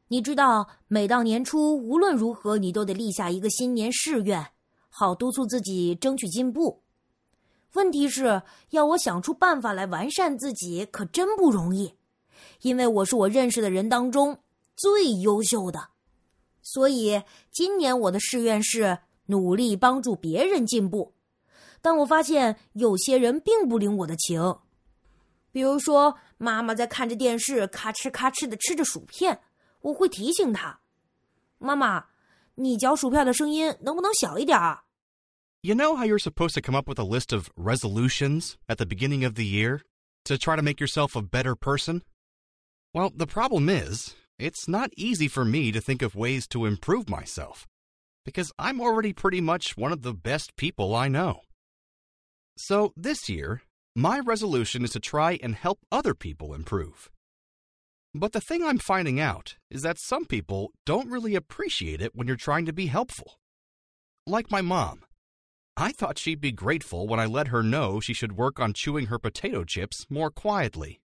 你知道，每到年初，无论如何，你都得立下一个新年誓愿，好督促自己争取进步。问题是，要我想出办法来完善自己，可真不容易，因为我是我认识的人当中最优秀的。所以，今年我的誓愿是努力帮助别人进步。但我发现有些人并不领我的情。比如说，妈妈在看着电视，咔哧咔哧地吃着薯片，我会提醒她：“妈妈，你嚼薯片的声音能不能小一点儿？” You know how you're supposed to come up with a list of resolutions at the beginning of the year to try to make yourself a better person? Well, the problem is, it's not easy for me to think of ways to improve myself, because I'm already pretty much one of the best people I know. So this year, my resolution is to try and help other people improve. But the thing I'm finding out is that some people don't really appreciate it when you're trying to be helpful. Like my mom. I thought she'd be grateful when I let her know she should work on chewing her potato chips more quietly.